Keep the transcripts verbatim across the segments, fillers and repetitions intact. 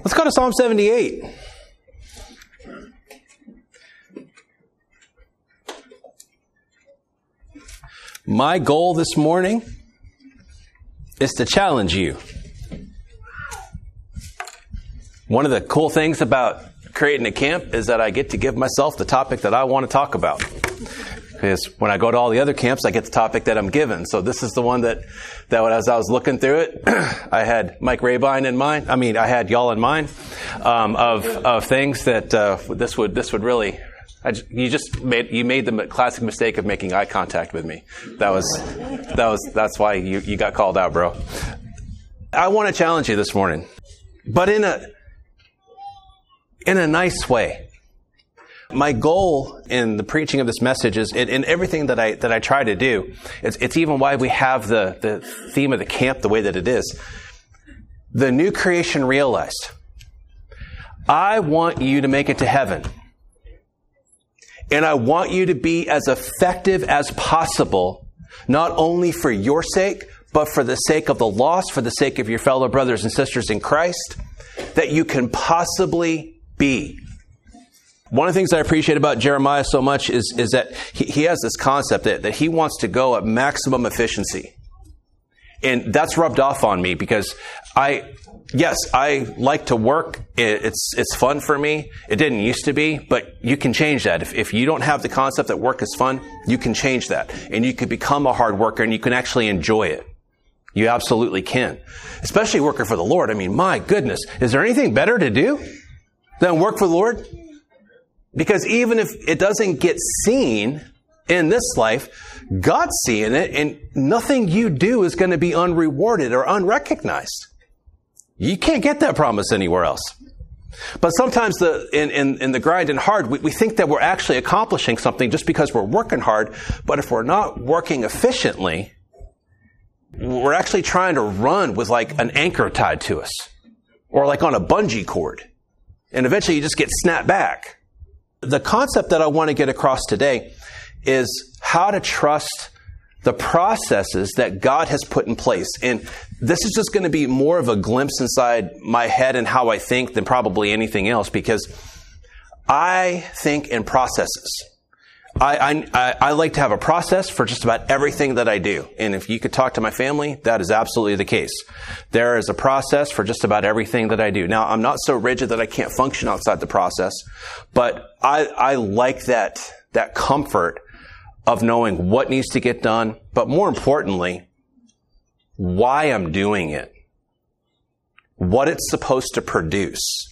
Let's go to Psalm seventy-eight. My goal this morning is to challenge you. One of the cool things about creating a camp is that I get to give myself the topic that I want to talk about. Because when I go to all the other camps, I get the topic that I'm given. So this is the one that, that as I was looking through it, I had Mike Rabine in mind. I mean, I had y'all in mind um, of of things that uh, this would this would really. I just, you just made you made the classic mistake of making eye contact with me. That was that was that's why you, you got called out, bro. I want to challenge you this morning, but in a in a nice way. My goal in the preaching of this message is, in, in everything that I that I try to do, it's, it's even why we have the, the theme of the camp the way that it is. The new creation realized. I want you to make it to heaven. And I want you to be as effective as possible, not only for your sake, but for the sake of the lost, for the sake of your fellow brothers and sisters in Christ, that you can possibly be. One of the things I appreciate about Jeremiah so much is, is that he, he has this concept that, that he wants to go at maximum efficiency. And that's rubbed off on me because I, yes, I like to work. It, it's, it's fun for me. It didn't used to be, but you can change that. If, if you don't have the concept that work is fun, you can change that. And you can become a hard worker and you can actually enjoy it. You absolutely can. Especially working for the Lord. I mean, my goodness, is there anything better to do than work for the Lord? Because even if it doesn't get seen in this life, God's seeing it, and nothing you do is going to be unrewarded or unrecognized. You can't get that promise anywhere else. But sometimes the in, in, in the grind and hard, we, we think that we're actually accomplishing something just because we're working hard. But if we're not working efficiently, we're actually trying to run with like an anchor tied to us, or like on a bungee cord. And eventually you just get snapped back. The concept that I want to get across today is how to trust the processes that God has put in place. And this is just going to be more of a glimpse inside my head and how I think than probably anything else, because I think in processes. I, I, I like to have a process for just about everything that I do. And if you could talk to my family, that is absolutely the case. There is a process for just about everything that I do. Now, I'm not so rigid that I can't function outside the process, but I, I like that, that comfort of knowing what needs to get done, but more importantly, why I'm doing it, what it's supposed to produce.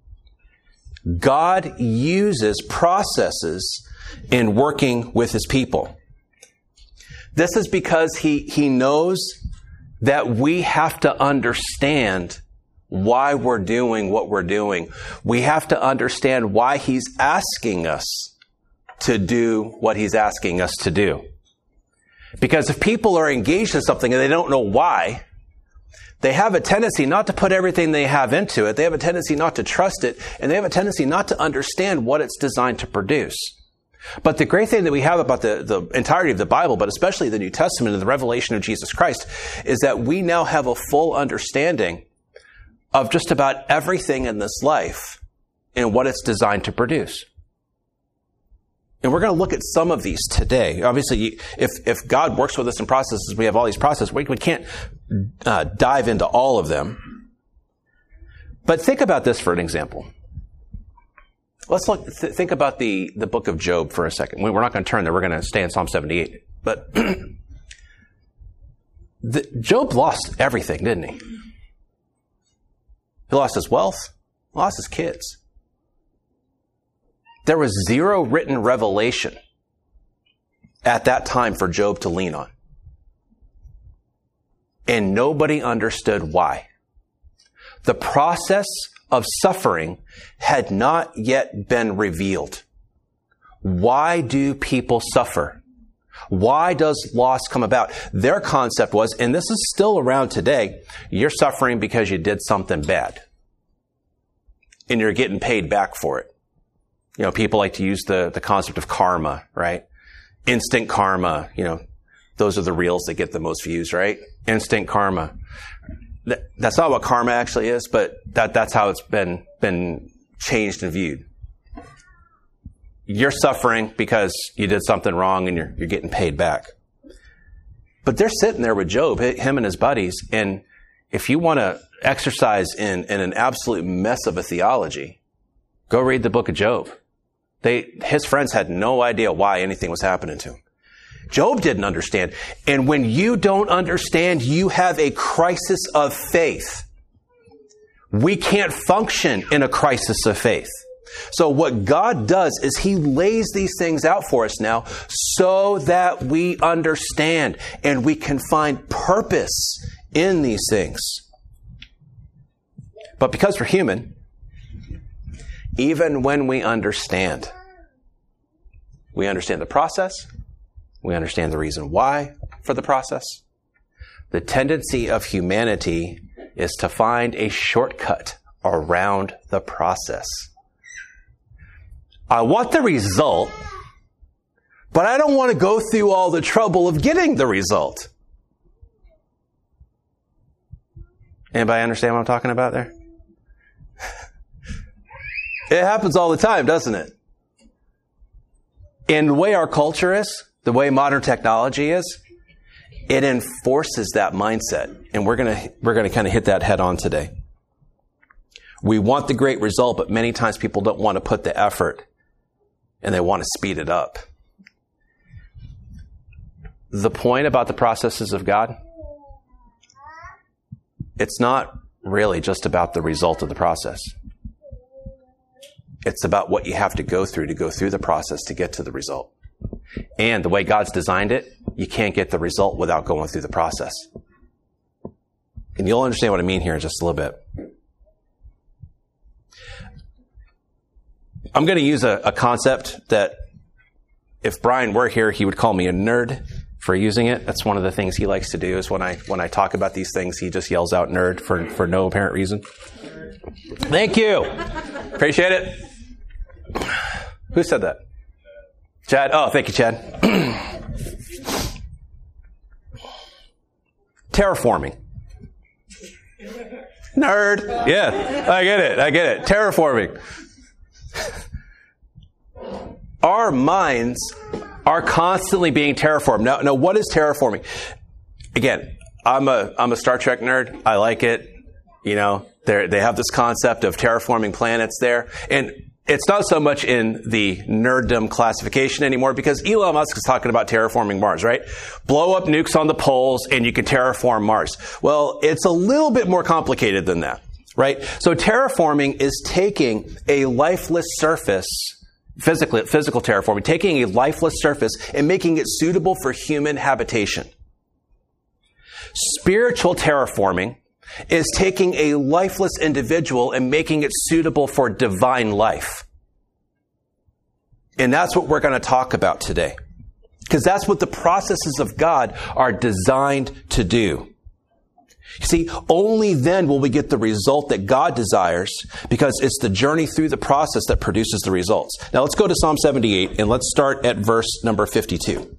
God uses processes in working with his people. This is because he, he knows that we have to understand why we're doing what we're doing. We have to understand why he's asking us to do what he's asking us to do. Because if people are engaged in something and they don't know why, they have a tendency not to put everything they have into it. They have a tendency not to trust it, and they have a tendency not to understand what it's designed to produce. But the great thing that we have about the, the entirety of the Bible, but especially the New Testament and the revelation of Jesus Christ, is that we now have a full understanding of just about everything in this life and what it's designed to produce. And we're going to look at some of these today. Obviously, if, if God works with us in processes, we have all these processes. We, we can't uh, dive into all of them. But think about this for an example. Let's look, th- think about the, the book of Job for a second. We're not going to turn there. We're going to stay in Psalm seventy-eight. But the, Job lost everything, didn't he? He lost his wealth, lost his kids. There was zero written revelation at that time for Job to lean on. And nobody understood why. The process of suffering had not yet been revealed. Why do people suffer? Why does loss come about? Their concept was, and this is still around today, you're suffering because you did something bad. And you're getting paid back for it. You know, people like to use the, the concept of karma, right? Instant karma, you know, those are the reels that get the most views, right? Instant karma. that, that's not what karma actually is, but that, that's how it's been, been changed and viewed. You're suffering because you did something wrong and you're, you're getting paid back. But they're sitting there with Job, him and his buddies, and if you want to exercise in, in an absolute mess of a theology, go read the book of Job. They, his friends had no idea why anything was happening to him. Job didn't understand. And when you don't understand, you have a crisis of faith. We can't function in a crisis of faith. So what God does is he lays these things out for us now so that we understand and we can find purpose in these things. But because we're human, even when we understand, we understand the process, we understand the reason why for the process. The tendency of humanity is to find a shortcut around the process. I want the result, but I don't want to go through all the trouble of getting the result. Anybody understand what I'm talking about there? It happens all the time, doesn't it? And the way our culture is, the way modern technology is, it enforces that mindset. And we're going to, we're going to kind of hit that head on today. We want the great result, but many times people don't want to put the effort and they want to speed it up. The point about the processes of God, it's not really just about the result of the process. It's about what you have to go through to go through the process to get to the result. And the way God's designed it, you can't get the result without going through the process. And you'll understand what I mean here in just a little bit. I'm going to use a, a concept that if Brian were here, he would call me a nerd for using it. That's one of the things he likes to do is when I when I talk about these things, he just yells out nerd for, for no apparent reason. Thank you. Appreciate it. Who said that? Chad? Oh, thank you, Chad. Terraforming. Nerd. Yeah, I get it. I get it. Terraforming. Our minds are constantly being terraformed. Now, now, what is terraforming? Again, I'm a I'm a Star Trek nerd. I like it. You know, they they have this concept of terraforming planets there, and it's not so much in the nerddom classification anymore because Elon Musk is talking about terraforming Mars, right? Blow up nukes on the poles and you can terraform Mars. Well, it's a little bit more complicated than that, right? So terraforming is taking a lifeless surface, physically, physical terraforming, taking a lifeless surface and making it suitable for human habitation. Spiritual terraforming is taking a lifeless individual and making it suitable for divine life. And that's what we're going to talk about today. Because that's what the processes of God are designed to do. You see, only then will we get the result that God desires, because it's the journey through the process that produces the results. Now let's go to Psalm seventy-eight and let's start at verse number fifty-two.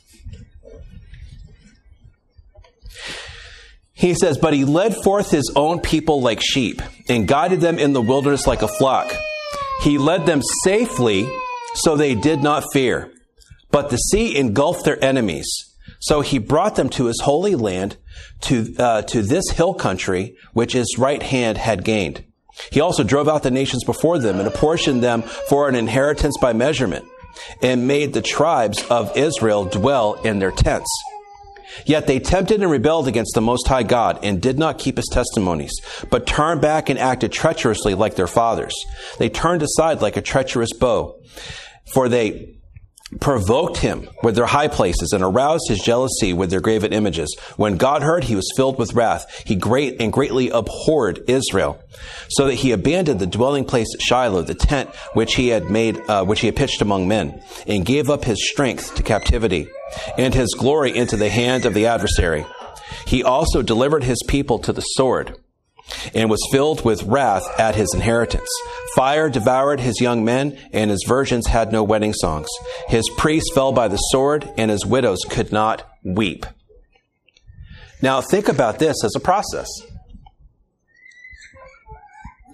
He says, "But he led forth his own people like sheep and guided them in the wilderness like a flock. He led them safely, so they did not fear. But the sea engulfed their enemies. So he brought them to his holy land, to uh, to this hill country, which his right hand had gained. He also drove out the nations before them and apportioned them for an inheritance by measurement, and made the tribes of Israel dwell in their tents. Yet they tempted and rebelled against the Most High God and did not keep his testimonies, but turned back and acted treacherously like their fathers. They turned aside like a treacherous bow, for they provoked him with their high places and aroused his jealousy with their graven images. When God heard, he was filled with wrath. He great and greatly abhorred Israel, so that he abandoned the dwelling place at Shiloh, the tent which he had made, uh, which he had pitched among men, and gave up his strength to captivity and his glory into the hand of the adversary. He also delivered his people to the sword, and was filled with wrath at his inheritance. Fire devoured his young men, and his virgins had no wedding songs. His priests fell by the sword, and his widows could not weep." Now think about this as a process.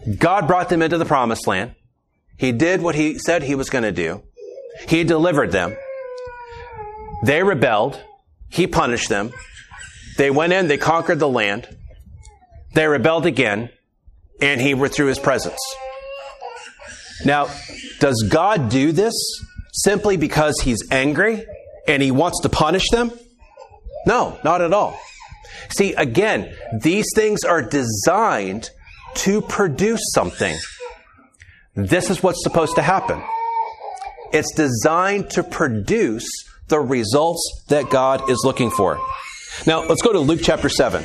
God brought them into the promised land. He did what he said he was going to do. He delivered them. They rebelled. He punished them. They went in, they conquered the land. They rebelled again, and he withdrew his presence. Now, does God do this simply because he's angry and he wants to punish them? No, not at all. See, again, these things are designed to produce something. This is what's supposed to happen. It's designed to produce the results that God is looking for. Now, let's go to Luke chapter seven.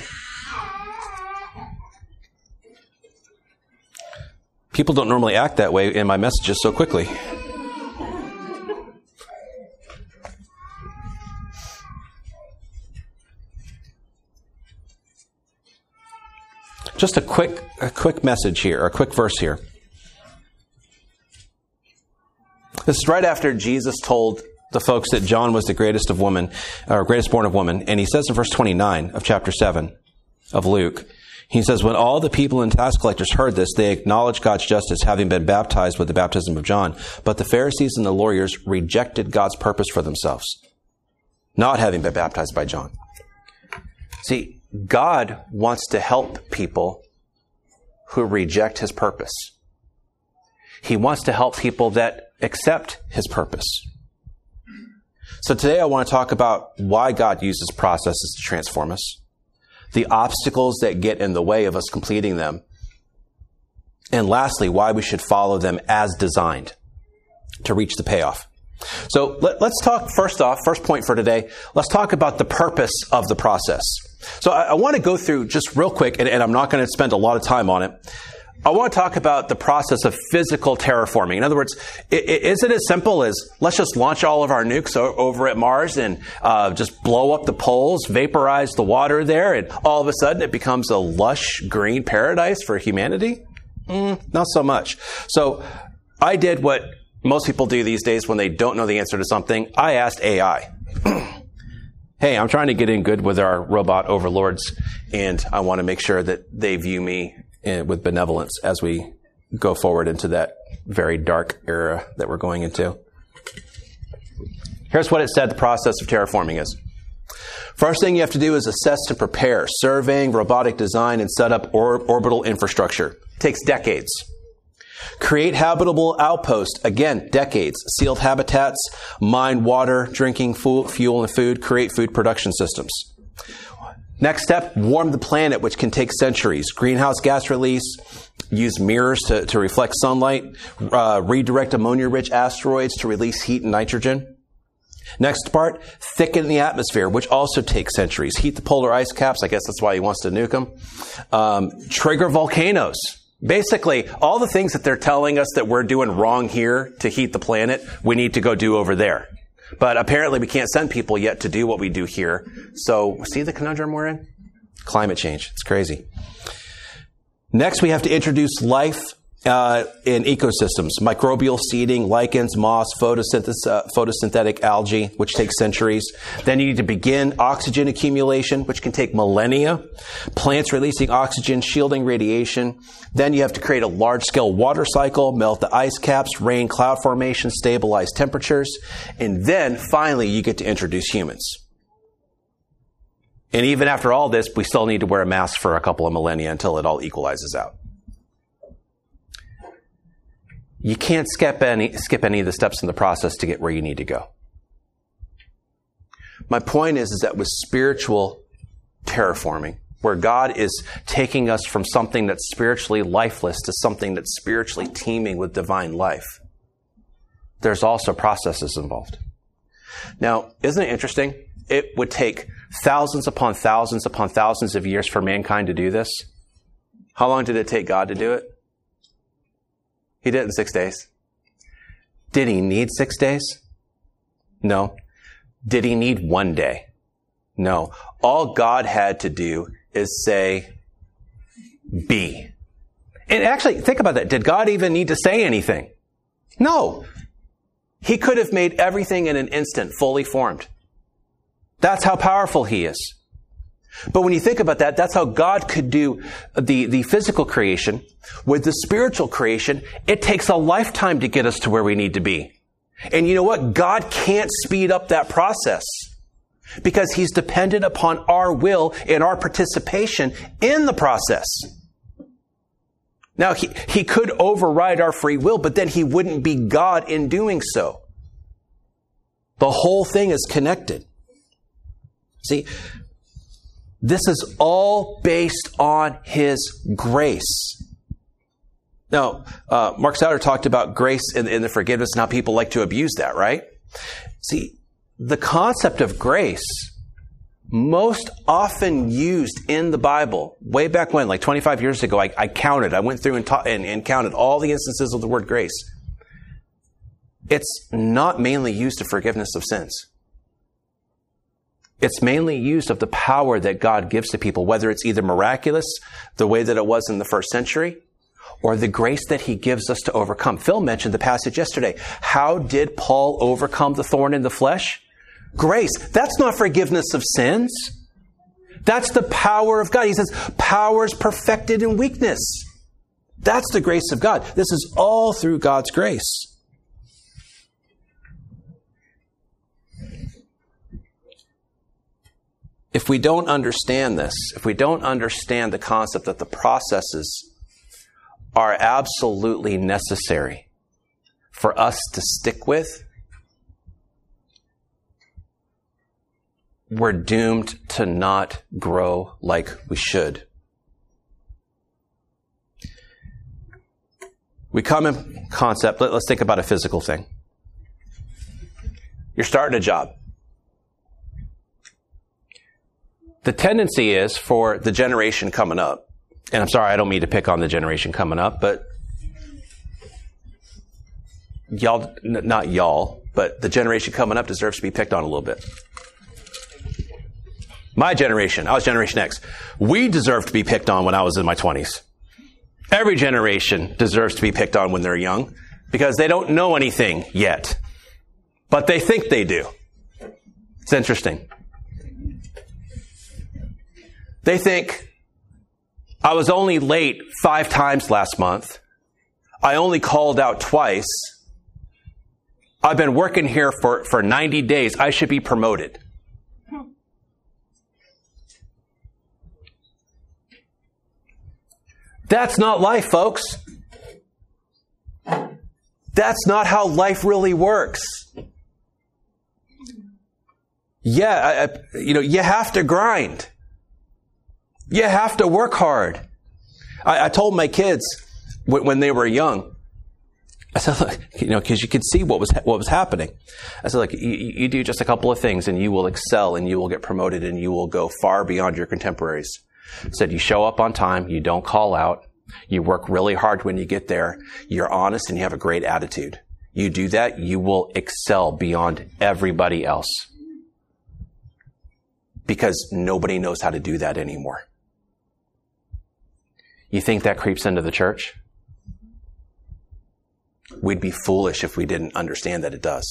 People don't normally act that way in my messages so quickly. Just a quick, a quick message here, or a quick verse here. This is right after Jesus told the folks that John was the greatest of woman, or greatest born of woman. And he says in verse twenty-nine of chapter seven of Luke, he says, when all the people and tax collectors heard this, they acknowledged God's justice, having been baptized with the baptism of John. But the Pharisees and the lawyers rejected God's purpose for themselves, not having been baptized by John. See, God wants to help people who reject his purpose. He wants to help people that accept his purpose. So today I want to talk about why God uses processes to transform us, the obstacles that get in the way of us completing them, and lastly, why we should follow them as designed to reach the payoff. So let, let's talk first off, first point for today, let's talk about the purpose of the process. So I, I want to go through just real quick, and, and I'm not going to spend a lot of time on it. I want to talk about the process of physical terraforming. In other words, it, it, is it as simple as let's just launch all of our nukes o- over at Mars and uh, just blow up the poles, vaporize the water there, and all of a sudden it becomes a lush green paradise for humanity? Mm, not so much. So I did what most people do these days when they don't know the answer to something. I asked A I. Hey, I'm trying to get in good with our robot overlords, and I want to make sure that they view me with benevolence as we go forward into that very dark era that we're going into. Here's what it said the process of terraforming is. First thing you have to do is assess and prepare, surveying, robotic design, and set up or- orbital infrastructure. It takes decades. Create habitable outposts. Again, decades. Sealed habitats, mine water, drinking fu- fuel and food, create food production systems. Next step, warm the planet, which can take centuries. Greenhouse gas release, use mirrors to, to reflect sunlight, uh, redirect ammonia-rich asteroids to release heat and nitrogen. Next part, thicken the atmosphere, which also takes centuries. Heat the polar ice caps. I guess that's why he wants to nuke them. Um, trigger volcanoes. Basically, all the things that they're telling us that we're doing wrong here to heat the planet, we need to go do over there. But apparently we can't send people yet to do what we do here. So see the conundrum we're in? Climate change. It's crazy. Next, we have to introduce life uh, in ecosystems. Microbial seeding, lichens, moss, photosynthesis, uh, photosynthetic algae, which takes centuries. Then you need to begin oxygen accumulation, which can take millennia. Plants releasing oxygen, shielding radiation. Then you have to create a large-scale water cycle, melt the ice caps, rain cloud formation, stabilize temperatures. And then, finally, you get to introduce humans. And even after all this, we still need to wear a mask for a couple of millennia until it all equalizes out. You can't skip any, skip any of the steps in the process to get where you need to go. My point is, is that with spiritual terraforming, where God is taking us from something that's spiritually lifeless to something that's spiritually teeming with divine life, there's also processes involved. Now, isn't it interesting? It would take thousands upon thousands upon thousands of years for mankind to do this. How long did it take God to do it? He did it in six days. Did he need six days? No. Did he need one day? No. All God had to do is say, be. And actually, think about that. Did God even need to say anything? No. He could have made everything in an instant fully formed. That's how powerful he is. But when you think about that, that's how God could do the, the physical creation. With the spiritual creation, it takes a lifetime to get us to where we need to be. And you know what? God can't speed up that process because he's dependent upon our will and our participation in the process. Now, he, he could override our free will, but then he wouldn't be God in doing so. The whole thing is connected. See, this is all based on his grace. Now, uh, Mark Sauter talked about grace in, in the forgiveness and how people like to abuse that, right? See, the concept of grace, most often used in the Bible, way back when, like twenty-five years ago, I, I counted, I went through and, ta- and, and counted all the instances of the word grace. It's not mainly used of forgiveness of sins. It's mainly used of the power that God gives to people, whether it's either miraculous, the way that it was in the first century, or the grace that he gives us to overcome. Phil mentioned the passage yesterday. How did Paul overcome the thorn in the flesh? Grace. That's not forgiveness of sins. That's the power of God. He says, power is perfected in weakness. That's the grace of God. This is all through God's grace. If we don't understand this, if we don't understand the concept that the processes are absolutely necessary for us to stick with, we're doomed to not grow like we should. We come in concept, let's think about a physical thing. You're starting a job. The tendency is for the generation coming up, and I'm sorry, I don't mean to pick on the generation coming up, but y'all, n- not y'all, but the generation coming up deserves to be picked on a little bit. My generation, I was Generation X, we deserve to be picked on when I was in my twenties. Every generation deserves to be picked on when they're young because they don't know anything yet, but they think they do. It's interesting. They think, I was only late five times last month. I only called out twice. I've been working here for, for ninety days. I should be promoted. That's not life, folks. That's not how life really works. Yeah, I, you know, you have to grind. You have to work hard. I, I told my kids when, when they were young, I said, look, you know, because you could see what was what was happening. I said, look, you, you do just a couple of things and you will excel and you will get promoted and you will go far beyond your contemporaries. I said, you show up on time, you don't call out, you work really hard when you get there, you're honest and you have a great attitude. You do that, you will excel beyond everybody else. Because nobody knows how to do that anymore. You think that creeps into the church? We'd be foolish if we didn't understand that it does.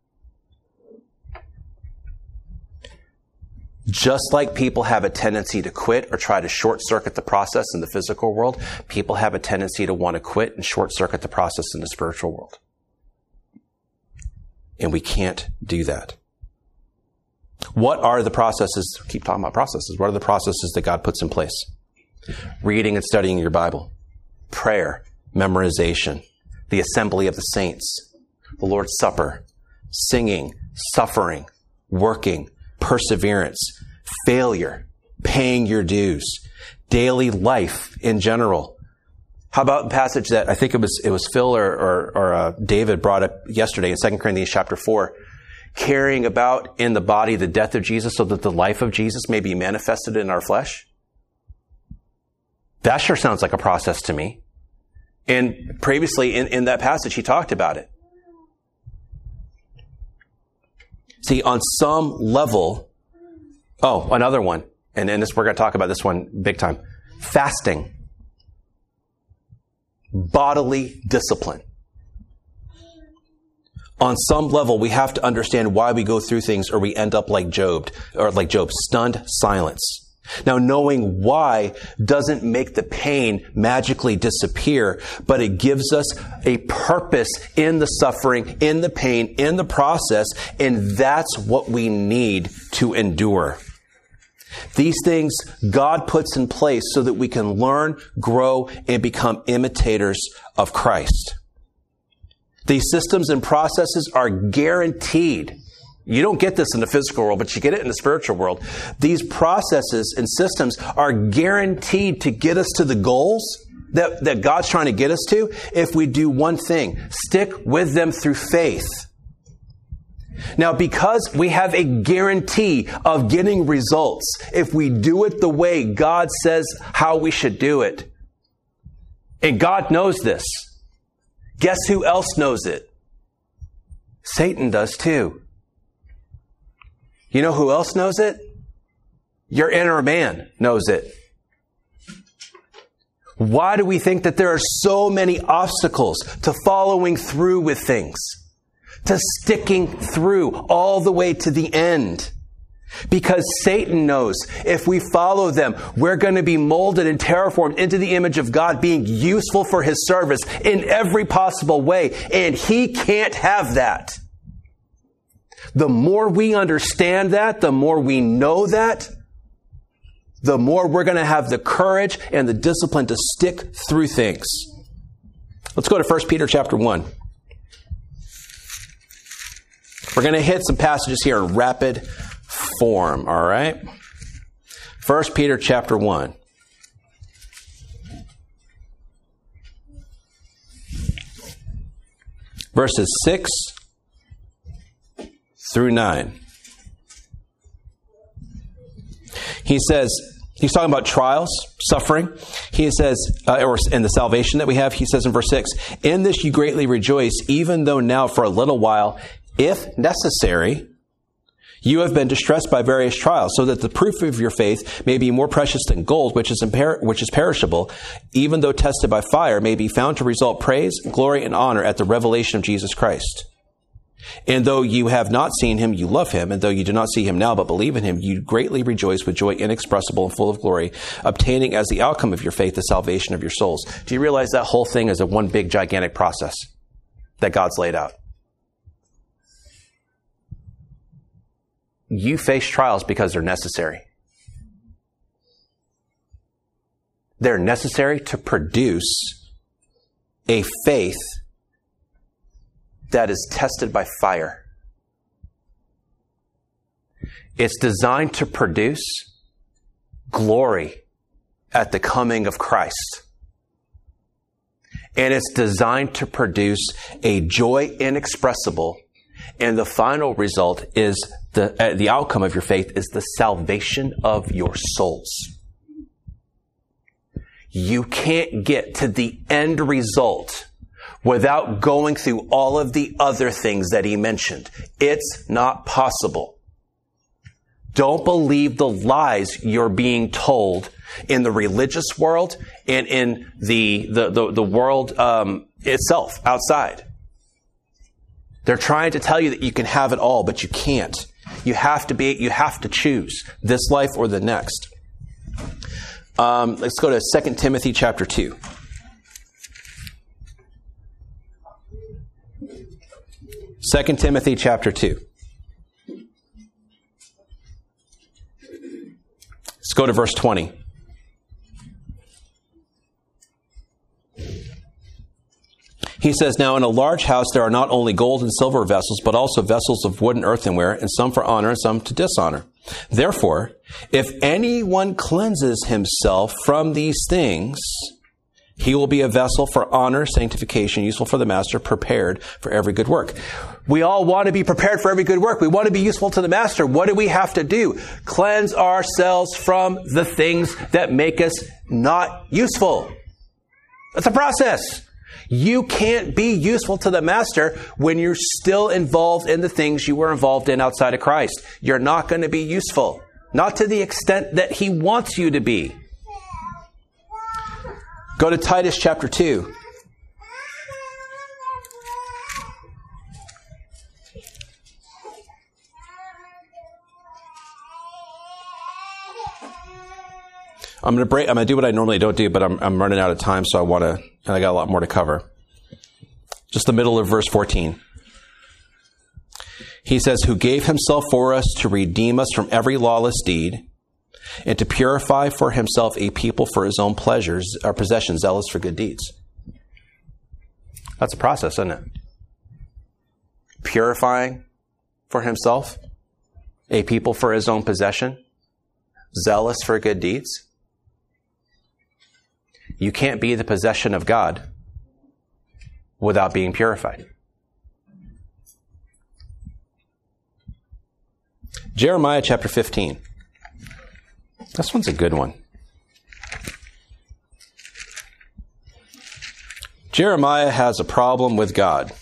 Just like people have a tendency to quit or try to short circuit the process in the physical world, people have a tendency to want to quit and short circuit the process in the spiritual world. And we can't do that. What are the processes? Keep talking about processes. What are the processes that God puts in place? Reading and studying your Bible, prayer, memorization, the assembly of the saints, the Lord's Supper, singing, suffering, working, perseverance, failure, paying your dues, daily life in general. How about the passage that I think it was it was Phil or, or, or uh, David brought up yesterday in Second Corinthians chapter four, carrying about in the body the death of Jesus so that the life of Jesus may be manifested in our flesh? That sure sounds like a process to me. And previously in, in that passage, he talked about it. See, on some level, oh, another one, and, and this, we're going to talk about this one big time. Fasting. Bodily discipline. On some level, we have to understand why we go through things or we end up like Job, or like Job, stunned silence. Now, knowing why doesn't make the pain magically disappear, but it gives us a purpose in the suffering, in the pain, in the process, and that's what we need to endure. These things God puts in place so that we can learn, grow, and become imitators of Christ. These systems and processes are guaranteed. You don't get this in the physical world, but you get it in the spiritual world. These processes and systems are guaranteed to get us to the goals that, that God's trying to get us to if we do one thing: stick with them through faith. Now, because we have a guarantee of getting results, if we do it the way God says how we should do it, and God knows this, guess who else knows it? Satan does too. You know who else knows it? Your inner man knows it. Why do we think that there are so many obstacles to following through with things? To sticking through all the way to the end? Because Satan knows if we follow them, we're going to be molded and terraformed into the image of God, being useful for His service in every possible way. And he can't have that. The more we understand that, the more we know that, the more we're going to have the courage and the discipline to stick through things. Let's go to First Peter chapter one. We're going to hit some passages here in rapid form, all right? First Peter chapter one. Verses six through nine. He says, he's talking about trials, suffering. He says, uh, or in the salvation that we have, he says in verse six, "In this you greatly rejoice, even though now for a little while, if necessary, you have been distressed by various trials, so that the proof of your faith may be more precious than gold, which is imper- which is perishable, even though tested by fire, may be found to result praise, glory, and honor at the revelation of Jesus Christ. And though you have not seen him, you love him. And though you do not see him now, but believe in him, you greatly rejoice with joy inexpressible and full of glory, obtaining as the outcome of your faith the salvation of your souls." Do you realize that whole thing is a one big gigantic process that God's laid out? You face trials because they're necessary. They're necessary to produce a faith that is tested by fire. It's designed to produce glory at the coming of Christ. And it's designed to produce a joy inexpressible. And the final result is the, uh, the outcome of your faith is the salvation of your souls. You can't get to the end result without going through all of the other things that he mentioned. It's not possible. Don't believe the lies you're being told in the religious world and in the the the, the world um, itself outside. They're trying to tell you that you can have it all, but you can't. You have to be. You have to choose this life or the next. Um, let's go to Second Timothy chapter two. Second Timothy chapter two. Let's go to verse twenty. He says, "Now in a large house there are not only gold and silver vessels, but also vessels of wood and earthenware, and some for honor and some to dishonor. Therefore, if anyone cleanses himself from these things, he will be a vessel for honor, sanctification, useful for the master, prepared for every good work." We all want to be prepared for every good work. We want to be useful to the master. What do we have to do? Cleanse ourselves from the things that make us not useful. That's a process. You can't be useful to the master when you're still involved in the things you were involved in outside of Christ. You're not going to be useful. Not to the extent that he wants you to be. Go to Titus chapter two. I'm going to break, I'm going to do what I normally don't do, but I'm, I'm running out of time, so I want to, and I got a lot more to cover. Just the middle of verse fourteen. He says, who gave himself for us to redeem us from every lawless deed and to purify for himself a people for his own pleasures, our possession, zealous for good deeds. That's a process, isn't it? Purifying for himself a people for his own possession, zealous for good deeds. You can't be the possession of God without being purified. Jeremiah chapter fifteen. This one's a good one. Jeremiah has a problem with God.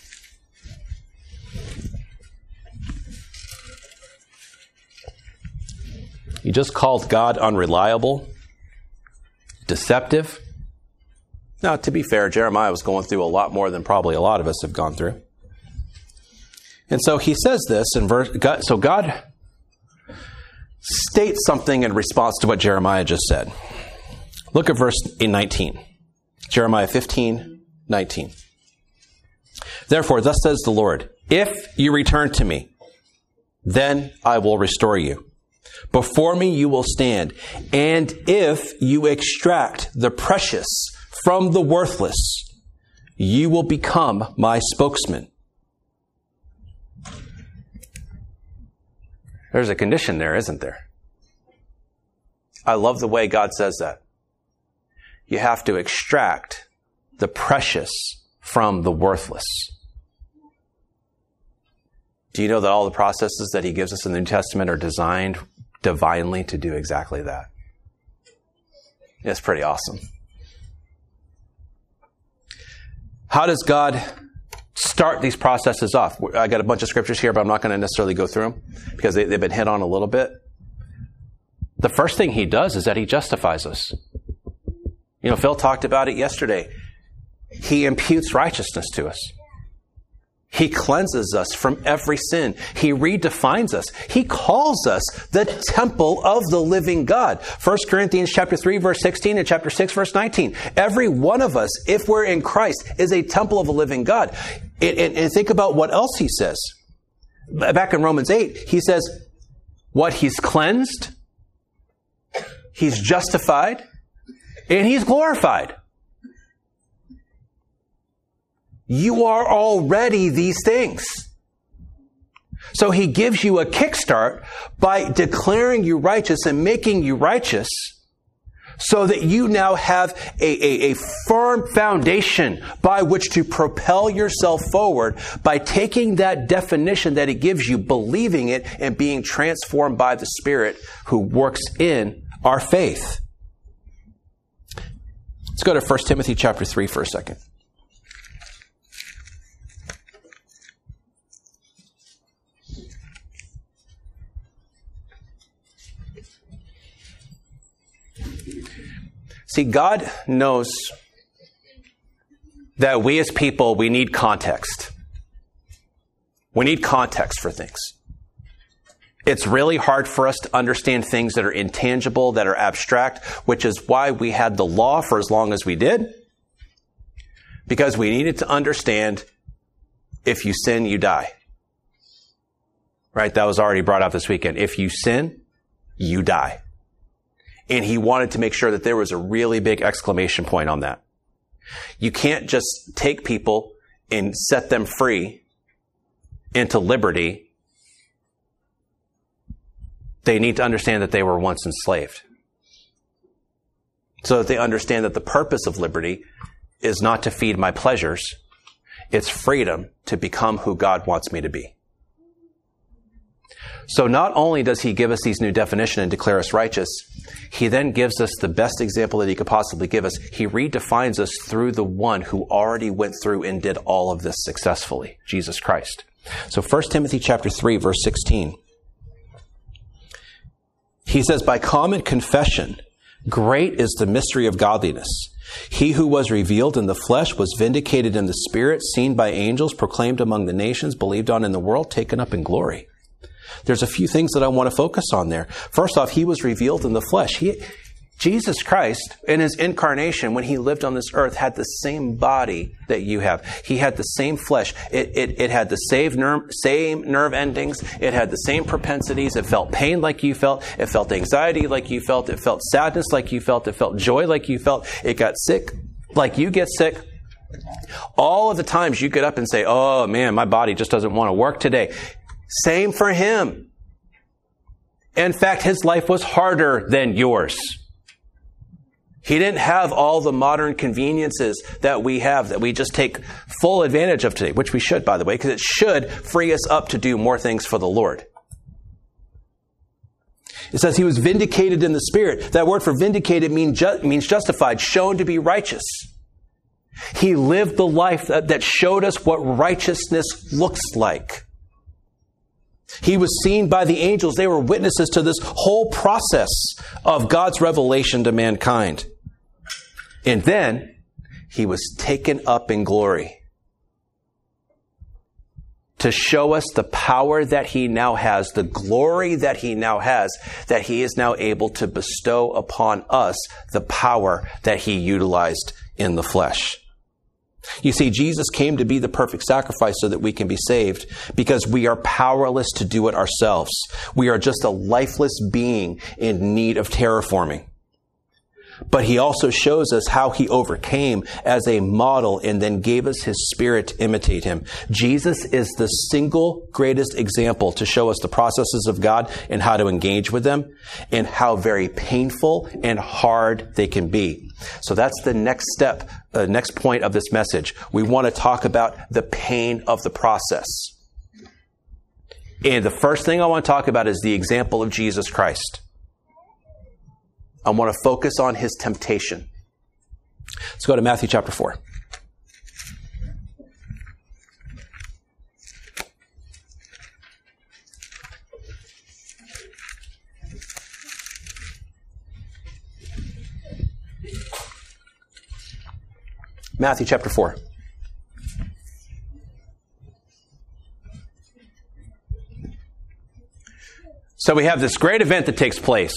He just called God unreliable, deceptive. Now, to be fair, Jeremiah was going through a lot more than probably a lot of us have gone through. And so he says this in verse, God, so God states something in response to what Jeremiah just said. Look at verse nineteen. Jeremiah fifteen, nineteen. Therefore, thus says the Lord, if you return to me, then I will restore you. Before me you will stand. And if you extract the precious from the worthless, you will become my spokesman. There's a condition there, isn't there? I love the way God says that. You have to extract the precious from the worthless. Do you know that all the processes that he gives us in the New Testament are designed divinely to do exactly that? It's pretty awesome. How does God start these processes off? I got a bunch of scriptures here, but I'm not going to necessarily go through them because they, they've been hit on a little bit. The first thing he does is that he justifies us. You know, Phil talked about it yesterday. He imputes righteousness to us. He cleanses us from every sin. He redefines us. He calls us the temple of the living God. First Corinthians chapter three, verse sixteen and chapter six, verse nineteen. Every one of us, if we're in Christ, is a temple of the living God. And, and, and think about what else he says. Back in Romans eight, he says, what he's cleansed, he's justified, and he's glorified. You are already these things. So he gives you a kickstart by declaring you righteous and making you righteous so that you now have a, a, a firm foundation by which to propel yourself forward by taking that definition that he gives you, believing it, and being transformed by the Spirit who works in our faith. Let's go to First Timothy chapter three for a second. See, God knows that we as people, we need context. We need context for things. It's really hard for us to understand things that are intangible, that are abstract, which is why we had the law for as long as we did. Because we needed to understand if you sin, you die. Right? That was already brought up this weekend. If you sin, you die. And he wanted to make sure that there was a really big exclamation point on that. You can't just take people and set them free into liberty. They need to understand that they were once enslaved. So that they understand that the purpose of liberty is not to feed my pleasures. It's freedom to become who God wants me to be. So not only does he give us these new definitions and declare us righteous, he then gives us the best example that he could possibly give us. He redefines us through the one who already went through and did all of this successfully, Jesus Christ. So First Timothy chapter three, verse sixteen. He says, by common confession, great is the mystery of godliness. He who was revealed in the flesh was vindicated in the spirit, seen by angels, proclaimed among the nations, believed on in the world, taken up in glory. There's a few things that I want to focus on there. First off, he was revealed in the flesh. He, Jesus Christ, in his incarnation, when he lived on this earth, had the same body that you have. He had the same flesh. It, it, it had the same nerve, same nerve endings. It had the same propensities. It felt pain like you felt. It felt anxiety like you felt. It felt sadness like you felt. It felt joy like you felt. It got sick like you get sick. All of the times you get up and say, oh man, my body just doesn't want to work today. Same for him. In fact, his life was harder than yours. He didn't have all the modern conveniences that we have, that we just take full advantage of today, which we should, by the way, because it should free us up to do more things for the Lord. It says he was vindicated in the Spirit. That word for vindicated mean ju- means justified, shown to be righteous. He lived the life that, that showed us what righteousness looks like. He was seen by the angels. They were witnesses to this whole process of God's revelation to mankind. And then he was taken up in glory to show us the power that he now has, the glory that he now has, that he is now able to bestow upon us the power that he utilized in the flesh. You see, Jesus came to be the perfect sacrifice so that we can be saved, because we are powerless to do it ourselves. We are just a lifeless being in need of terraforming. But he also shows us how he overcame as a model and then gave us his Spirit to imitate him. Jesus is the single greatest example to show us the processes of God and how to engage with them, and how very painful and hard they can be. So that's the next step, the uh, next point of this message. We want to talk about the pain of the process. And the first thing I want to talk about is the example of Jesus Christ. I want to focus on his temptation. Let's go to Matthew chapter four. Matthew chapter four. So we have this great event that takes place.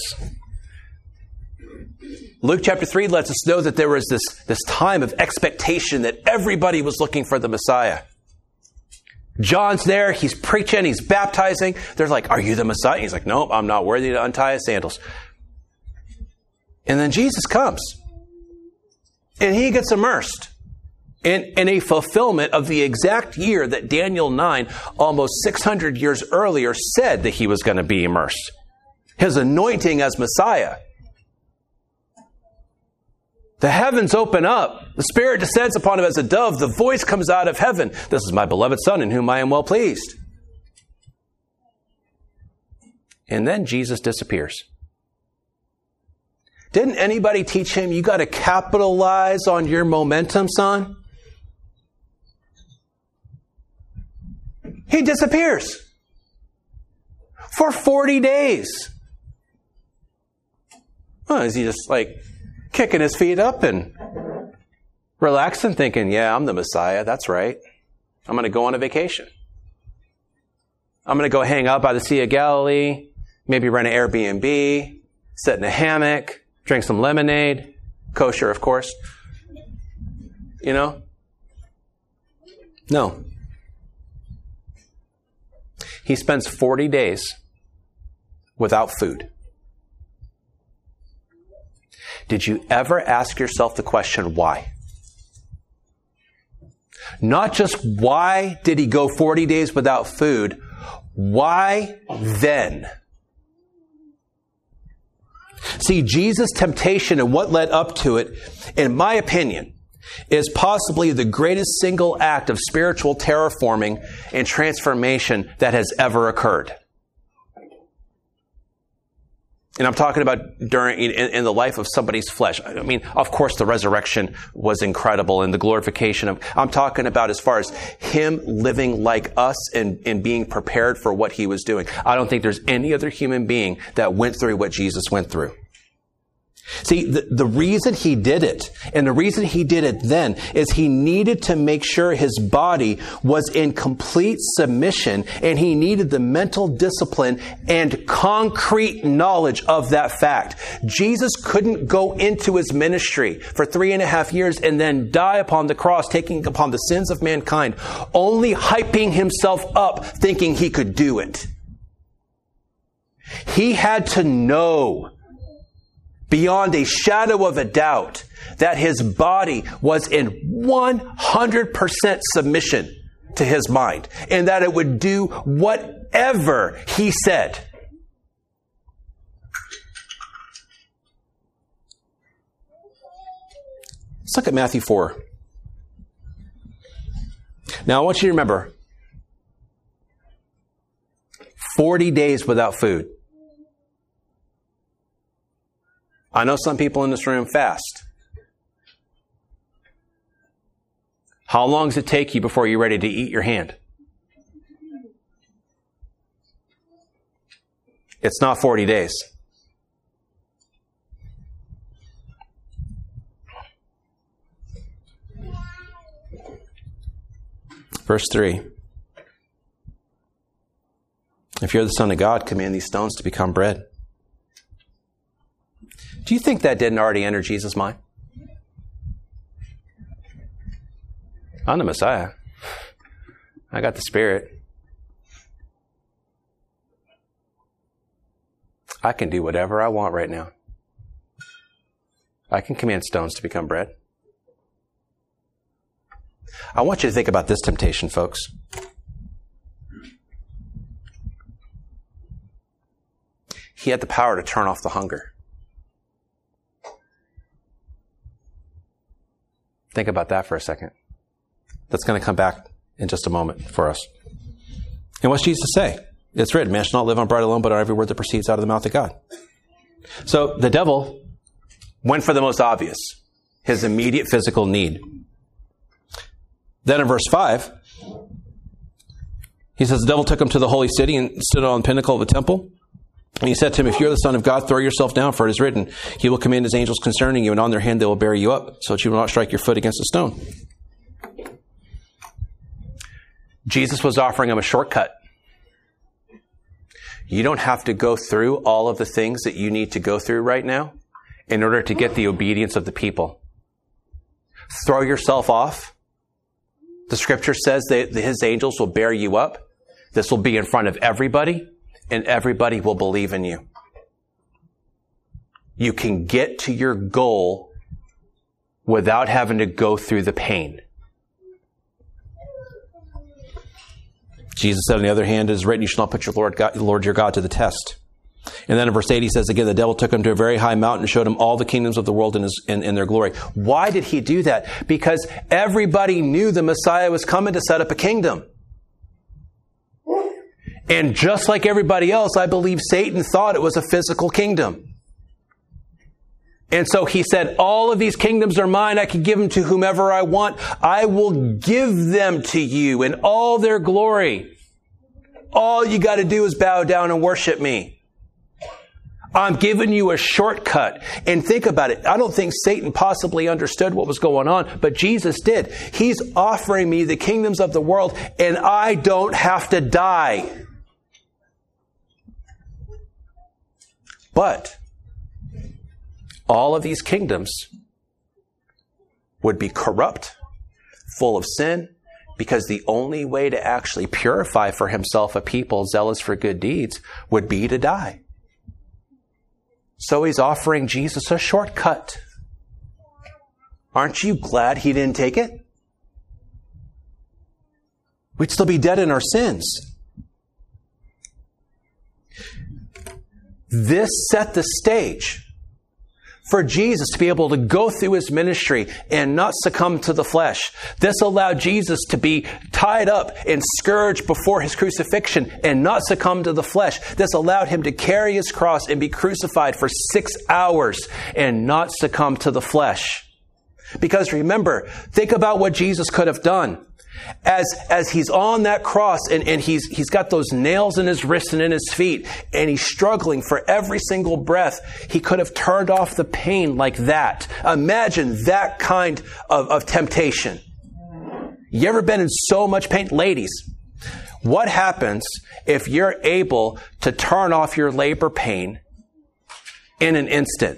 Luke chapter three lets us know that there was this, this time of expectation that everybody was looking for the Messiah. John's there, he's preaching, he's baptizing. They're like, are you the Messiah? He's like, nope, I'm not worthy to untie his sandals. And then Jesus comes. And he gets immersed in, in a fulfillment of the exact year that Daniel nine, almost six hundred years earlier, said that he was going to be immersed. His anointing as Messiah. The heavens open up. The Spirit descends upon him as a dove. The voice comes out of heaven. This is my beloved Son in whom I am well pleased. And then Jesus disappears. Didn't anybody teach him, you got to capitalize on your momentum, son? He disappears for forty days. Well, is he just like kicking his feet up and relaxing, thinking, yeah, I'm the Messiah. That's right. I'm going to go on a vacation. I'm going to go hang out by the Sea of Galilee, maybe rent an Airbnb, sit in a hammock, drink some lemonade, kosher, of course. You know? No. He spends forty days without food. Did you ever ask yourself the question, why? Not just why did he go forty days without food, why then? See, Jesus' temptation and what led up to it, in my opinion, is possibly the greatest single act of spiritual terraforming and transformation that has ever occurred. And I'm talking about during, in, in the life of somebody's flesh. I mean, of course, the resurrection was incredible and the glorification of, I'm talking about as far as him living like us and, and being prepared for what he was doing. I don't think there's any other human being that went through what Jesus went through. See, the, the reason he did it, and the reason he did it then, is he needed to make sure his body was in complete submission, and he needed the mental discipline and concrete knowledge of that fact. Jesus couldn't go into his ministry for three and a half years and then die upon the cross, taking upon the sins of mankind, only hyping himself up, thinking he could do it. He had to know beyond a shadow of a doubt that his body was in one hundred percent submission to his mind, and that it would do whatever he said. Let's look at Matthew four. Now I want you to remember, forty days without food. I know some people in this room fast. How long does it take you before you're ready to eat your hand? It's not forty days. Verse three. If you're the Son of God, command these stones to become bread. Do you think that didn't already enter Jesus' mind? I'm the Messiah. I got the Spirit. I can do whatever I want right now. I can command stones to become bread. I want you to think about this temptation, folks. He had the power to turn off the hunger. Think about that for a second. That's going to come back in just a moment for us. And what's Jesus say? It's written, man shall not live on bread alone, but on every word that proceeds out of the mouth of God. So the devil went for the most obvious, his immediate physical need. Then in verse five, he says, the devil took him to the holy city and stood on the pinnacle of the temple. And he said to him, if you're the Son of God, throw yourself down, for it is written, he will command his angels concerning you, and on their hand they will bear you up, so that you will not strike your foot against a stone. Jesus was offering him a shortcut. You don't have to go through all of the things that you need to go through right now in order to get the obedience of the people. Throw yourself off. The scripture says that his angels will bear you up. This will be in front of everybody, and everybody will believe in you. You can get to your goal without having to go through the pain. Jesus said, on the other hand, it is written, you shall not put your Lord, God, Lord your God to the test. And then in verse eight, he says again, the devil took him to a very high mountain and showed him all the kingdoms of the world in, his, in, in their glory. Why did he do that? Because everybody knew the Messiah was coming to set up a kingdom. And just like everybody else, I believe Satan thought it was a physical kingdom. And so he said, all of these kingdoms are mine. I can give them to whomever I want. I will give them to you in all their glory. All you got to do is bow down and worship me. I'm giving you a shortcut. And think about it. I don't think Satan possibly understood what was going on, but Jesus did. He's offering me the kingdoms of the world, and I don't have to die. But all of these kingdoms would be corrupt, full of sin, because the only way to actually purify for himself a people zealous for good deeds would be to die. So he's offering Jesus a shortcut. Aren't you glad he didn't take it? We'd still be dead in our sins. This set the stage for Jesus to be able to go through his ministry and not succumb to the flesh. This allowed Jesus to be tied up and scourged before his crucifixion and not succumb to the flesh. This allowed him to carry his cross and be crucified for six hours and not succumb to the flesh. Because remember, think about what Jesus could have done. As, as he's on that cross and, and he's, he's got those nails in his wrists and in his feet and he's struggling for every single breath, he could have turned off the pain like that. Imagine that kind of, of temptation. You ever been in so much pain? Ladies, what happens if you're able to turn off your labor pain in an instant?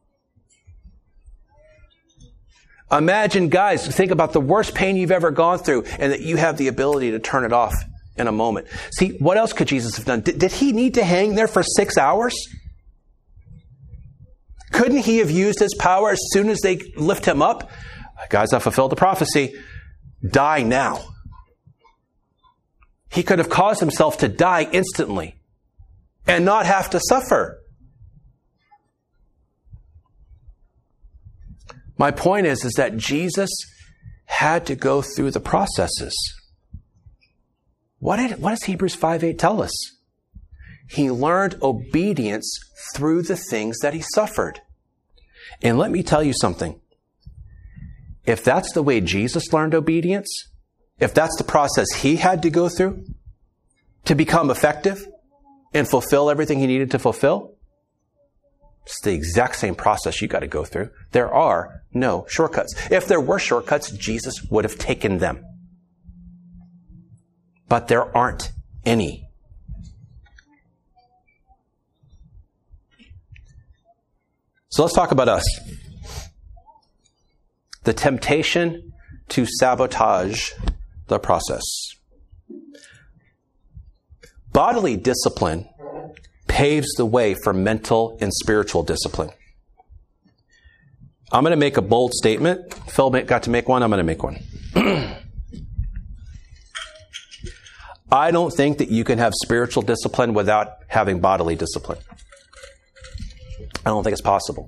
Imagine, guys, think about the worst pain you've ever gone through and that you have the ability to turn it off in a moment. See, what else could Jesus have done? Did, did he need to hang there for six hours? Couldn't he have used his power as soon as they lift him up? Guys, I fulfilled the prophecy. Die now. He could have caused himself to die instantly and not have to suffer. My point is, is that Jesus had to go through the processes. What, did, what does Hebrews five eight tell us? He learned obedience through the things that he suffered. And let me tell you something. If that's the way Jesus learned obedience, if that's the process he had to go through to become effective and fulfill everything he needed to fulfill, it's the exact same process you got to go through. There are no shortcuts. If there were shortcuts, Jesus would have taken them. But there aren't any. So let's talk about us. The temptation to sabotage the process. Bodily discipline paves the way for mental and spiritual discipline. I'm going to make a bold statement. Phil got to make one. I'm going to make one. I don't think that you can have spiritual discipline without having bodily discipline. I don't think it's possible.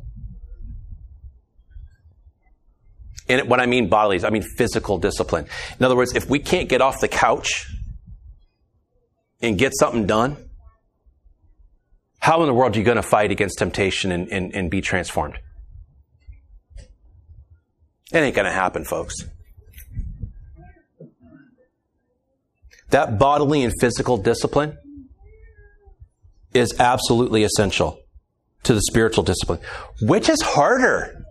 And what I mean bodily, I mean physical discipline. In other words, if we can't get off the couch and get something done, how in the world are you going to fight against temptation and, and, and be transformed? It ain't going to happen, folks. That bodily and physical discipline is absolutely essential to the spiritual discipline. Which is harder?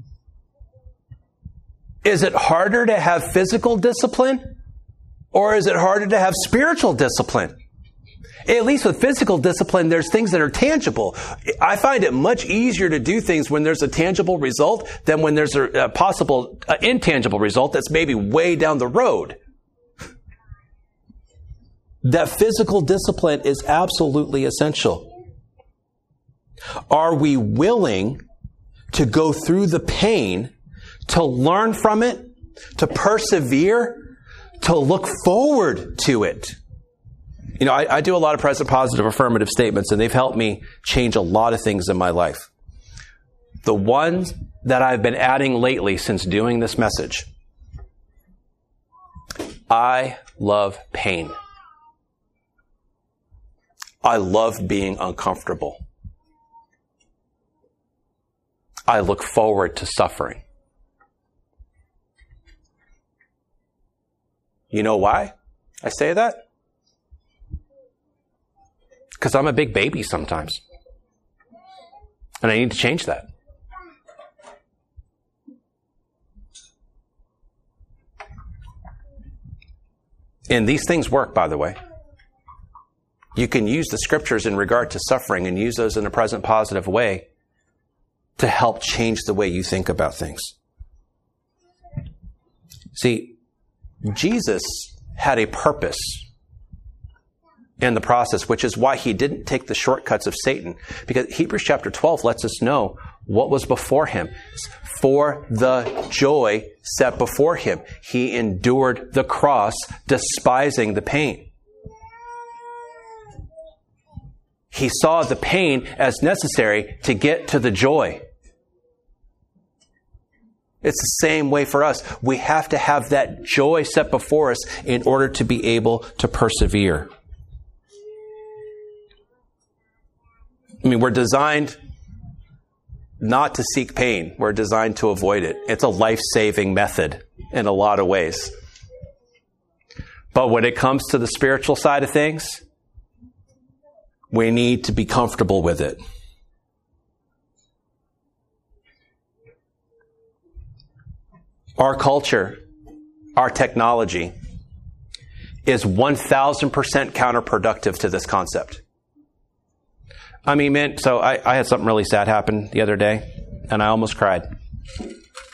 Is it harder to have physical discipline? Or is it harder to have spiritual discipline? At least with physical discipline, there's things that are tangible. I find it much easier to do things when there's a tangible result than when there's a, a possible uh, intangible result that's maybe way down the road. That physical discipline is absolutely essential. Are we willing to go through the pain, to learn from it, to persevere, to look forward to it? You know, I, I do a lot of present positive affirmative statements, and they've helped me change a lot of things in my life. The ones that I've been adding lately since doing this message. I love pain. I love being uncomfortable. I look forward to suffering. You know why I say that? Because I'm a big baby sometimes. And I need to change that. And these things work, by the way. You can use the scriptures in regard to suffering and use those in a present positive way to help change the way you think about things. See, Jesus had a purpose in the process, which is why he didn't take the shortcuts of Satan. Because Hebrews chapter twelve lets us know what was before him. For the joy set before him, he endured the cross, despising the pain. He saw the pain as necessary to get to the joy. It's the same way for us. We have to have that joy set before us in order to be able to persevere. I mean, we're designed not to seek pain. We're designed to avoid it. It's a life-saving method in a lot of ways. But when it comes to the spiritual side of things, we need to be comfortable with it. Our culture, our technology is one thousand percent counterproductive to this concept. I mean, man, so I, I had something really sad happen the other day, and I almost cried. A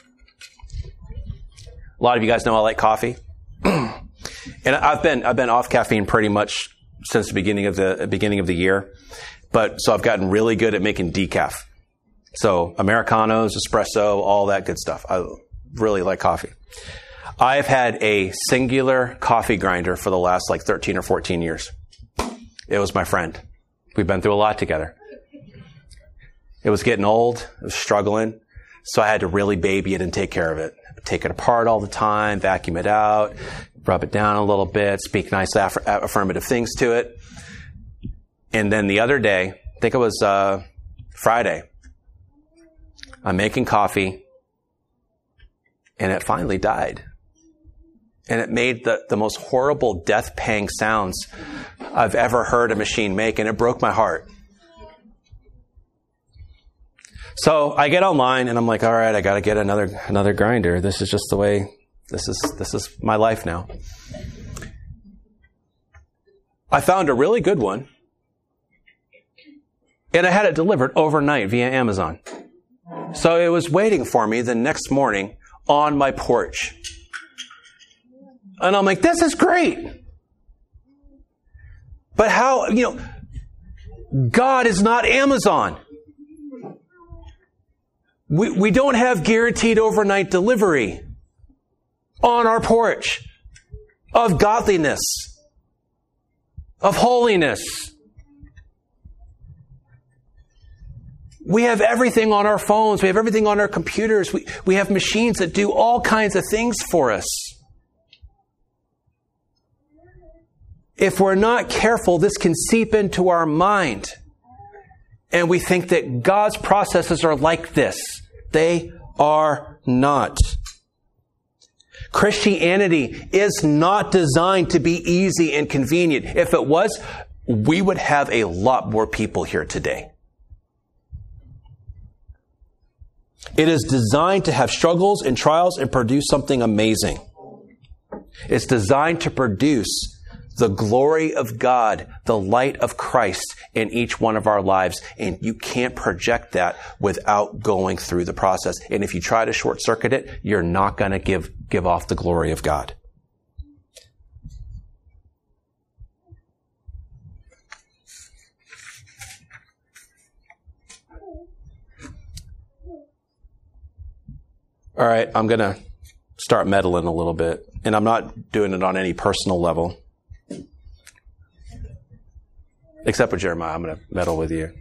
lot of you guys know I like coffee. And I've been I've been off caffeine pretty much since the beginning of the beginning of the year. But so I've gotten really good at making decaf. So Americanos, espresso, all that good stuff. I really like coffee. I've had a singular coffee grinder for the last like thirteen or fourteen years. It was my friend. We've been through a lot together. It was getting old. It was struggling. So I had to really baby it and take care of it. Take it apart all the time, vacuum it out, rub it down a little bit, speak nice aff- affirmative things to it. And then the other day, I think it was uh, Friday, I'm making coffee, and it finally died. And it made the, the most horrible death pang sounds I've ever heard a machine make, and it broke my heart. So I get online and I'm like, all right, I got to get another another grinder. This is just the way, this is this is my life now. I found a really good one, and I had it delivered overnight via Amazon. So it was waiting for me the next morning on my porch. And I'm like, this is great. But how, you know, God is not Amazon. We, we don't have guaranteed overnight delivery on our porch of godliness, of holiness. We have everything on our phones. We have everything on our computers. We, we have machines that do all kinds of things for us. If we're not careful, this can seep into our mind. And we think that God's processes are like this. They are not. Christianity is not designed to be easy and convenient. If it was, we would have a lot more people here today. It is designed to have struggles and trials and produce something amazing. It's designed to produce the glory of God, the light of Christ in each one of our lives. And you can't project that without going through the process. And if you try to short circuit it, you're not going to give, give off the glory of God. All right, I'm going to start meddling a little bit. And I'm not doing it on any personal level. Except with Jeremiah, I'm going to meddle with you.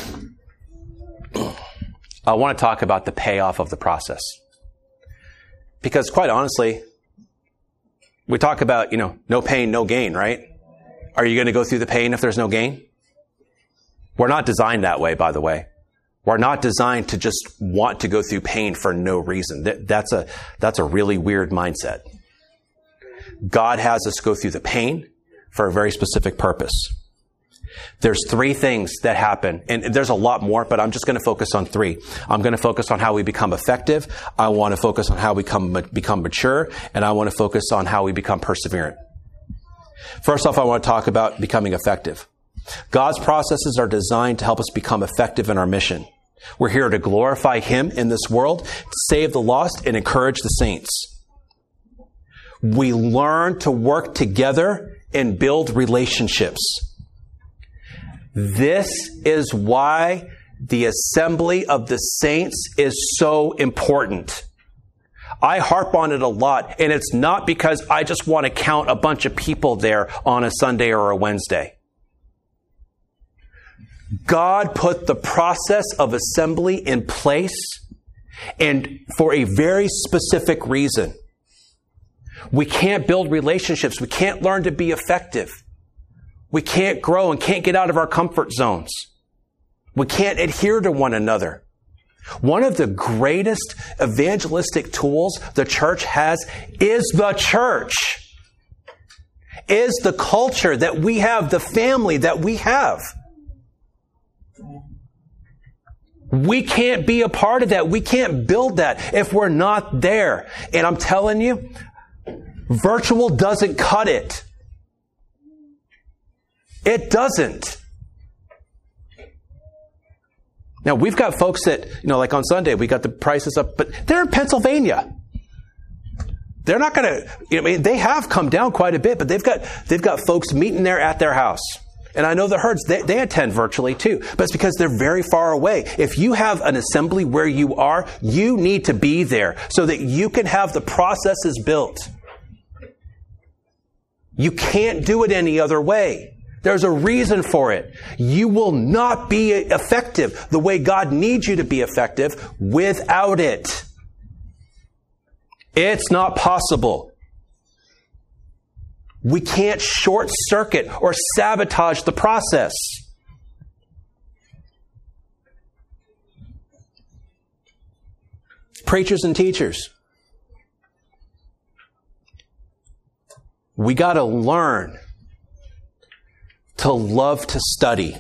I want to talk about the payoff of the process. Because quite honestly, we talk about, you know, no pain, no gain, right? Are you going to go through the pain if there's no gain? We're not designed that way, by the way. We're not designed to just want to go through pain for no reason. That, that's a, that's a really weird mindset. God has us go through the pain for a very specific purpose. There's three things that happen, and there's a lot more, but I'm just going to focus on three. I'm going to focus on how we become effective. I want to focus on how we become, become mature, and I want to focus on how we become perseverant. First off, I want to talk about becoming effective. God's processes are designed to help us become effective in our mission. We're here to glorify Him in this world, to save the lost, and encourage the saints. We learn to work together and build relationships. This is why the assembly of the saints is so important. I harp on it a lot, and it's not because I just want to count a bunch of people there on a Sunday or a Wednesday. God put the process of assembly in place, and for a very specific reason. We can't build relationships. We can't learn to be effective. We can't grow and can't get out of our comfort zones. We can't adhere to one another. One of the greatest evangelistic tools the church has is the church. is the culture that we have, the family that we have. We can't be a part of that. We can't build that if we're not there. And I'm telling you, virtual doesn't cut it. It doesn't. Now, we've got folks that, you know, like on Sunday, we got the prices up, but they're in Pennsylvania. They're not going to, you know, I mean, they have come down quite a bit, but they've got, they've got folks meeting there at their house. And I know the herds, they, they attend virtually too, but it's because they're very far away. If you have an assembly where you are, you need to be there so that you can have the processes built. You can't do it any other way. There's a reason for it. You will not be effective the way God needs you to be effective without it. It's not possible. We can't short circuit or sabotage the process. Preachers and teachers, we got to learn to love to study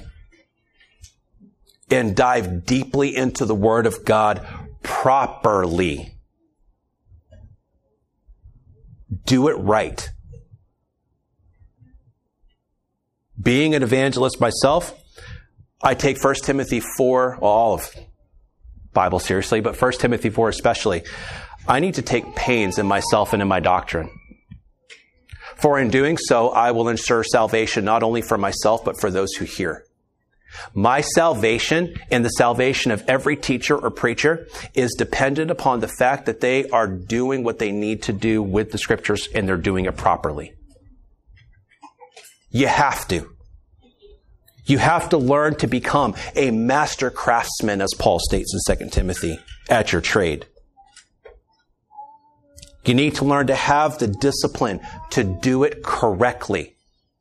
and dive deeply into the Word of God properly. Do it right. Being an evangelist myself, I take First Timothy four, well, all of Bible seriously, but First Timothy four especially. I need to take pains in myself and in my doctrine. For in doing so, I will ensure salvation not only for myself, but for those who hear. My salvation and the salvation of every teacher or preacher is dependent upon the fact that they are doing what they need to do with the Scriptures and they're doing it properly. You have to. You have to learn to become a master craftsman, as Paul states in Second Timothy, at your trade. You need to learn to have the discipline to do it correctly.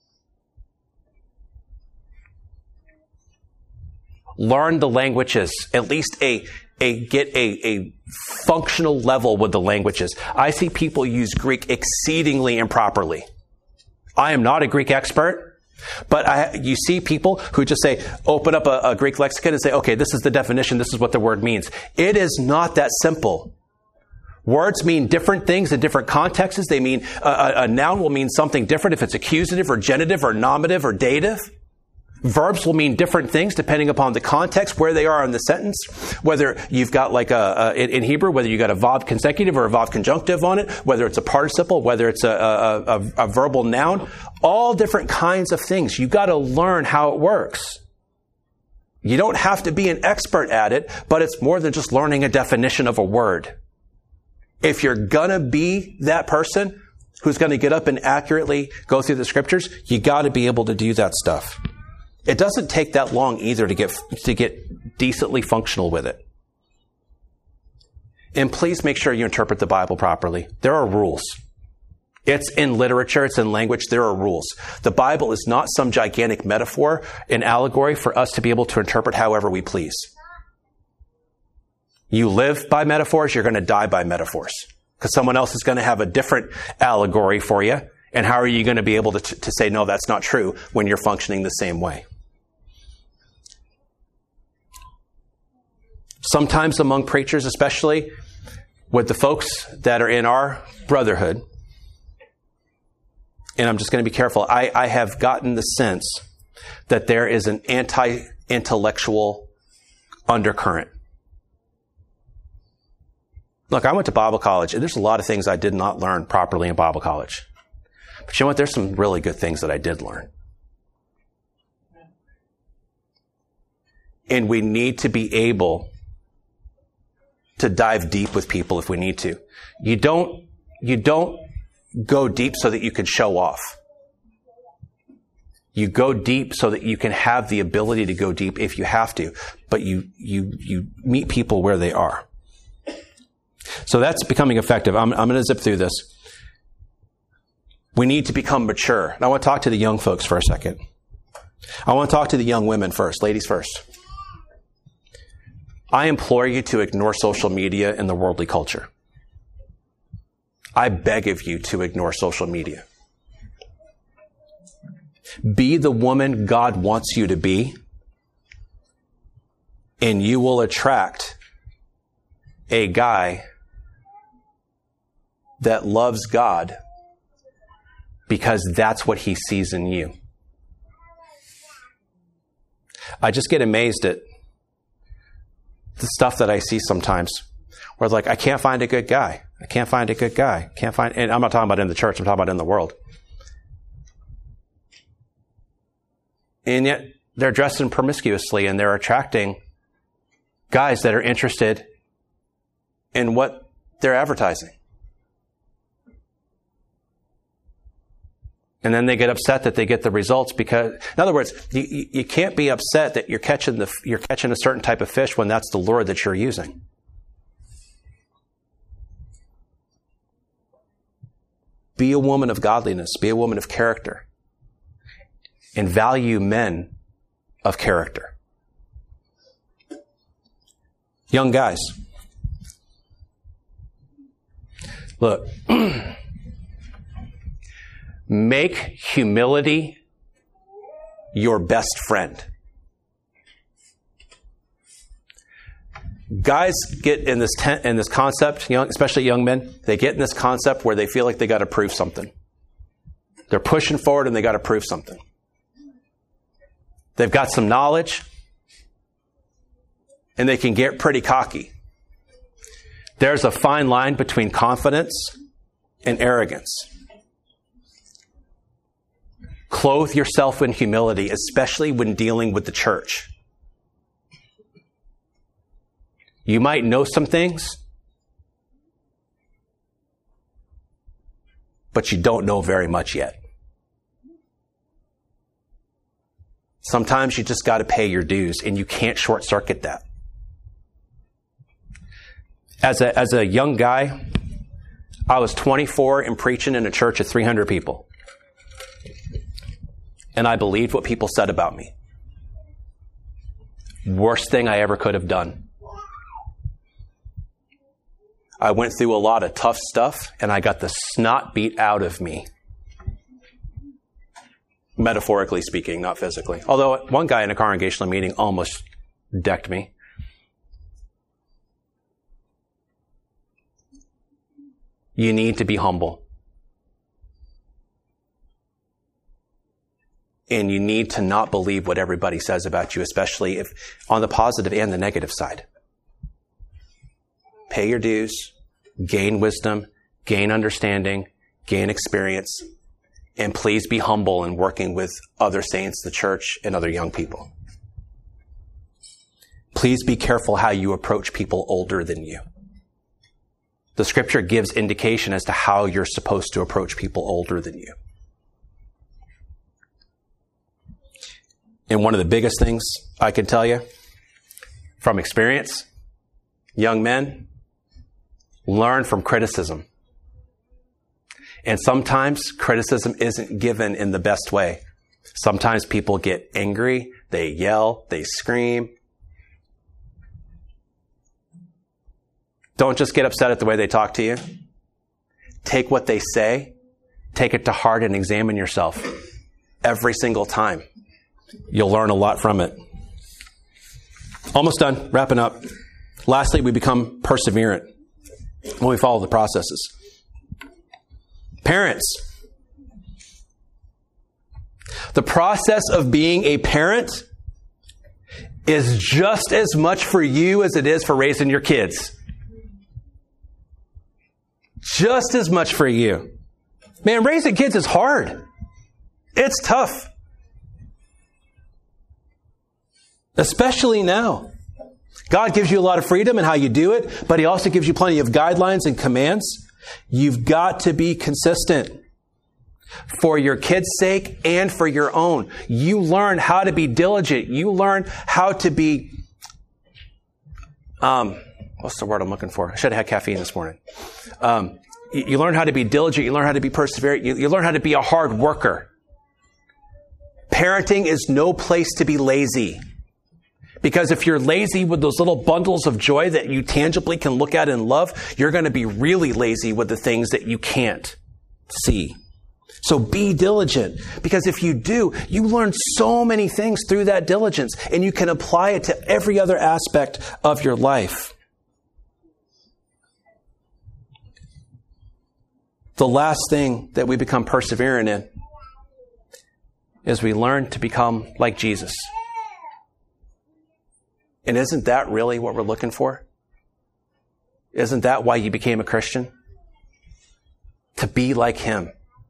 Learn the languages, at least a, a get a, a functional level with the languages. I see people use Greek exceedingly improperly. I am not a Greek expert, but I, you see people who just say, open up a, a Greek lexicon and say, okay, this is the definition, this is what the word means. It is not that simple. Words mean different things in different contexts. They mean, uh, a, a noun will mean something different if it's accusative or genitive or nominative or dative. Verbs will mean different things depending upon the context, where they are in the sentence, whether you've got like a, a in Hebrew, whether you got a vav consecutive or a vav conjunctive on it, whether it's a participle, whether it's a, a, a, a verbal noun, all different kinds of things. You got to learn how it works. You don't have to be an expert at it, but it's more than just learning a definition of a word. If you're gonna be that person who's gonna get up and accurately go through the Scriptures, you got to be able to do that stuff. It doesn't take that long either to get to get decently functional with it. And please make sure you interpret the Bible properly. There are rules. It's in literature, it's in language, there are rules. The Bible is not some gigantic metaphor, an allegory for us to be able to interpret however we please. You live by metaphors, you're going to die by metaphors. Because someone else is going to have a different allegory for you. And how are you going to be able to, to say, no, that's not true, when you're functioning the same way? Sometimes among preachers, especially with the folks that are in our brotherhood, and I'm just going to be careful, I, I have gotten the sense that there is an anti-intellectual undercurrent. Look, I went to Bible college, and there's a lot of things I did not learn properly in Bible college. But you know what? There's some really good things that I did learn. And we need to be able to dive deep with people if we need to. You don't, you don't go deep so that you can show off. You go deep so that you can have the ability to go deep if you have to. But you, you, you meet people where they are. So that's becoming effective. I'm, I'm going to zip through this. We need to become mature. And I want to talk to the young folks for a second. I want to talk to the young women first, ladies first. I implore you to ignore social media and the worldly culture. I beg of you to ignore social media. Be the woman God wants you to be, and you will attract a guy that loves God because that's what he sees in you. I just get amazed at the stuff that I see sometimes where it's like, I can't find a good guy. I can't find a good guy. Can't find, and I'm not talking about in the church. I'm talking about in the world. And yet they're dressing promiscuously and they're attracting guys that are interested in what they're advertising. And then they get upset that they get the results because, in other words, you, you can't be upset that you're catching the you're catching a certain type of fish when that's the lure that you're using. Be a woman of godliness. Be a woman of character. And value men of character. Young guys. Look. Make humility your best friend. Guys get in this ten, in this concept, young, especially young men, they get in this concept where they feel like they got to prove something. They're pushing forward and they got to prove something. They've got some knowledge and they can get pretty cocky. There's a fine line between confidence and arrogance. Clothe yourself in humility, especially when dealing with the church. You might know some things, but you don't know very much yet. Sometimes you just got to pay your dues, and you can't short-circuit that. As a, as a young guy, I was twenty-four and preaching in a church of three hundred people. And I believed what people said about me. Worst thing I ever could have done. I went through a lot of tough stuff, and I got the snot beat out of me. Metaphorically speaking, not physically. Although one guy in a congregational meeting almost decked me. You need to be humble. And you need to not believe what everybody says about you, especially if on the positive and the negative side. Pay your dues, gain wisdom, gain understanding, gain experience, and please be humble in working with other saints, the church, and other young people. Please be careful how you approach people older than you. The scripture gives indication as to how you're supposed to approach people older than you. And one of the biggest things I can tell you from experience, young men, learn from criticism. And sometimes criticism isn't given in the best way. Sometimes people get angry, they yell, they scream. Don't just get upset at the way they talk to you. Take what they say, take it to heart and examine yourself every single time. You'll learn a lot from it. Almost done. Wrapping up. Lastly, we become perseverant when we follow the processes. Parents. The process of being a parent is just as much for you as it is for raising your kids. Just as much for you. Man, raising kids is hard. It's tough. Especially now. God gives you a lot of freedom in how you do it, but He also gives you plenty of guidelines and commands. You've got to be consistent for your kids' sake and for your own. You learn how to be diligent. You learn how to be, um, what's the word I'm looking for? I should have had caffeine this morning. Um, you, you learn how to be diligent. You learn how to be perseverant. You, you learn how to be a hard worker. Parenting is no place to be lazy. Because if you're lazy with those little bundles of joy that you tangibly can look at and love, you're going to be really lazy with the things that you can't see So be diligent, because if you do, you learn so many things through that diligence, and you can apply it to every other aspect of your life. The last thing that we become persevering in is we learn to become like Jesus. And isn't that really what we're looking for? Isn't that why you became a Christian? To be like him.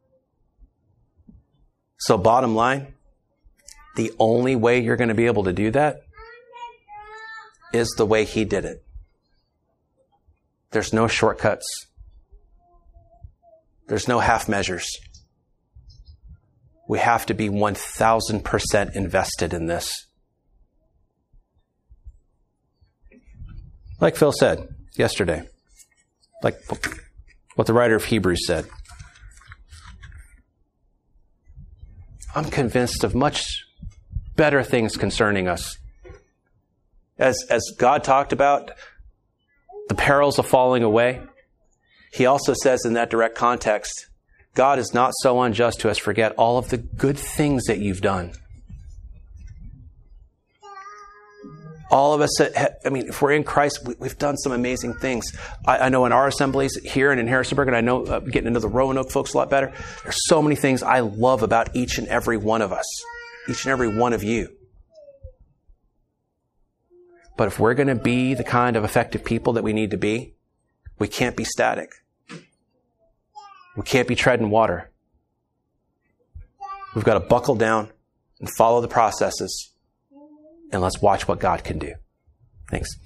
So bottom line, the only way you're going to be able to do that is the way he did it. There's no shortcuts. There's no half measures. We have to be one thousand percent invested in this. Like Phil said yesterday, like what the writer of Hebrews said, I'm convinced of much better things concerning us. As, as God talked about the perils of falling away, he also says in that direct context, God is not so unjust to us forget all of the good things that you've done. All of us, I mean, if we're in Christ, we've done some amazing things. I, I know in our assemblies here and in Harrisonburg, and I know uh, getting into the Roanoke folks a lot better, there's so many things I love about each and every one of us, each and every one of you. But if we're going to be the kind of effective people that we need to be, we can't be static. We can't be treading water. We've got to buckle down and follow the processes, and let's watch what God can do. Thanks.